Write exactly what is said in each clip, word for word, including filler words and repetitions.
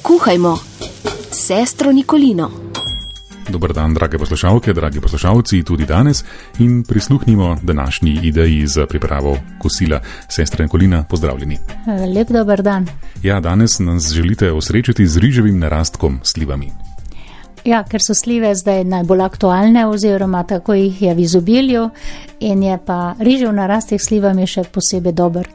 Zakuhajmo sestro Nikolino. Dober dan, drage poslušalke, dragi poslušalci, tudi danes in prisluhnimo današnji ideji za pripravo kosila. Sestra Nikolina, pozdravljeni. Lep dober dan. Ja, danes nas želite osrečiti z riževim narastkom, slivami. Ja, ker so slive zdaj najbolj aktualne oziroma tako jih je v izobilju in je pa rižev narastek slivami še posebej dober.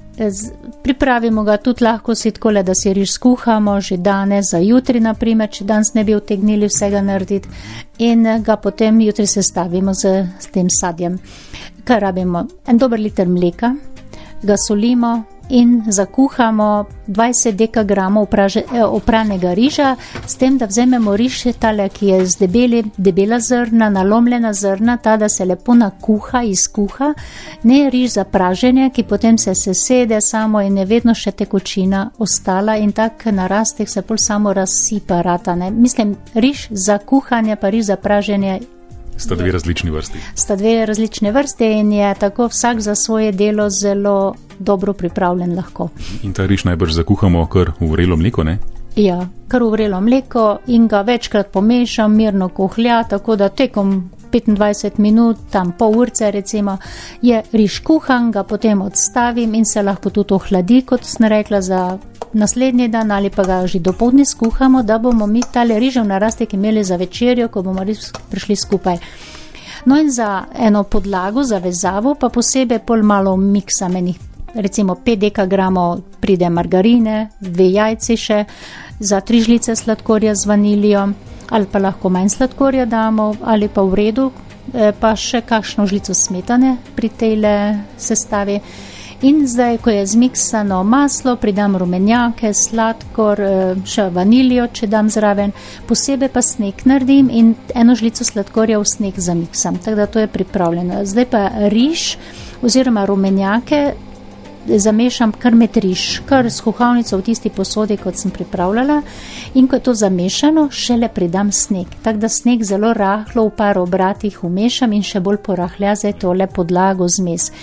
Pripravimo ga tudi lahko si takole, da si riž skuhamo že danes za jutri, naprimer, če danes ne bi utegnili vsega narediti in ga potem jutri sestavimo z, z tem sadjem. Kar rabimo? En dober liter mleka, ga solimo in zakuhamo dvajset dekagramov opranega riža, s tem, da vzememo riž tale, ki je z debeli, debela zrna, nalomljena zrna, ta, da se lepo nakuha, izkuha, ne riž za praženje, ki potem se sesede samo in je vedno še tekočina ostala in tak narastek se pol samo razsipa rata, ne. Mislim, riž za kuhanje pa riž za praženje Sta dve različni vrsti. Sta dve različne vrste in je tako vsak za svoje delo zelo dobro pripravljen lahko. In ta riž najbrž zakuhamo kar v vrelo mleko, ne? Ja, kar v vrelo mleko in ga večkrat pomešam, mirno kohlja, tako da tekom petindvajset minut, tam pol urce recimo, je riž kuhan, ga potem odstavim in se lahko tudi ohladi, kot sem rekla, za naslednji dan ali pa ga že dopoldne skuhamo, da bomo mi tale rižev narastek imeli za večerjo, ko bomo res prišli skupaj. No in za eno podlago, za vezavo, pa posebej pol malo miksam enih, recimo pet dekagramov pride margarine, dve jajci še, za tri žlice sladkorja z vanilijo, ali pa lahko manj sladkorja damo, ali pa v redu, pa še kakšno žlico smetane pri tejle sestavi. In zdaj, ko je zmiksano maslo, pridam rumenjake, sladkor, še vanilijo, če dam zraven, posebej pa sneg naredim in eno žlico sladkorja v sneg zamiksam, tako da to je pripravljeno. Zdaj pa riž oziroma rumenjake zamešam kar med riž, kar s kuhalnico v tisti posodi, kot sem pripravljala, in ko je to zamešano, šele pridam sneg, tako da sneg zelo rahlo v par obratih umešam in še bolj porahlja zdaj tole podlago zmes.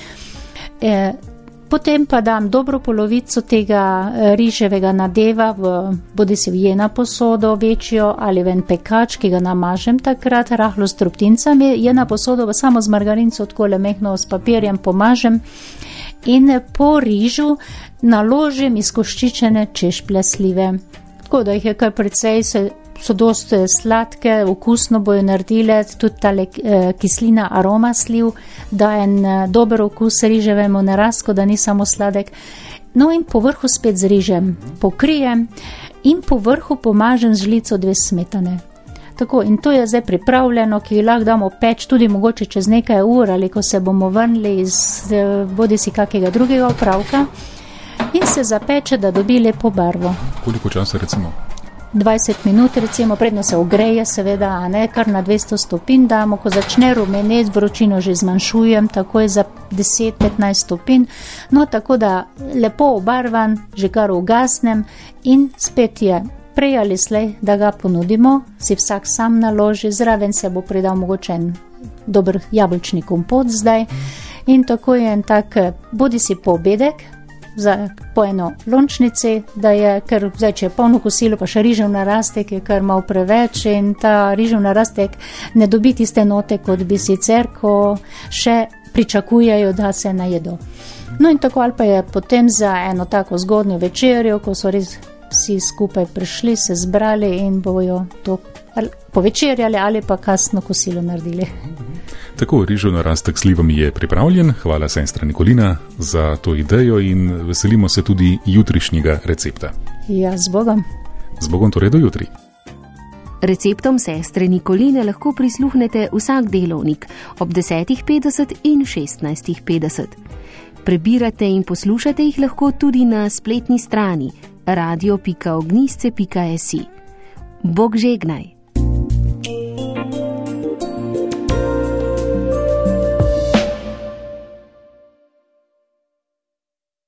E, Potem pa dam dobro polovico tega riževega nadeva v bodisi v jena posodo večjo ali v en pekač, ki ga namažem takrat rahlo s drobtincami. Jena posodo pa samo z margarinco takole mehno s papirjem pomažem in po rižu naložim izkoščičene češplje slive. Tako da jih je kar precej, se so dosti sladke, okusno bojo naredile, tudi tale eh, kislina aroma sliv, da en eh, dober okus riževemu narastku, da ni samo sladek. No in po vrhu spet z rižem pokrijem in po vrhu pomažem z žlico dve smetane. Tako, in to je zdaj pripravljeno, ki lahko damo peč tudi mogoče čez nekaj ur ali ko se bomo vrnili iz eh, bodisi kakega drugega opravka in se zapeče, da dobi lepo barvo. Koliko časa recimo? dvajset minut recimo, predno se ogreje seveda, a ne, kar na dvesto stopinj damo, ko začne rumeneti, vročino že zmanjšujem, tako je za deset do petnajst stopinj, no tako da lepo obarvan, že kar ugasnem in spet je prej ali slej, da ga ponudimo, si vsak sam naloži, zraven se bo pridal mogoče en dober jabolčni kompot zdaj in tako je en tak, bodi si poobedek, za po eno lončnici, da je, ker zdaj, če je polno kosilo, pa še rižev narastek je kar malo preveč in ta rižev narastek ne dobi tiste note, kot bi sicer, ko še pričakujejo, da se najedo. No in tako ali pa je potem za eno tako zgodnjo večerjo, ko so res vsi skupaj prišli, se zbrali in bojo to povečerjali ali pa kasno kosilo naredili. Tako, rižev narastek s slivami je pripravljen. Hvala sestra Nikolina za to idejo in veselimo se tudi jutrišnjega recepta. Ja, z Bogom. Z Bogom torej do jutri. Receptom sestre Nikoline lahko prisluhnete vsak delovnik ob desetih petdeset in šestnajstih petdeset. Prebirate in poslušate jih lahko tudi na spletni strani radio pika ognjisce pika si. Bog žegnaj.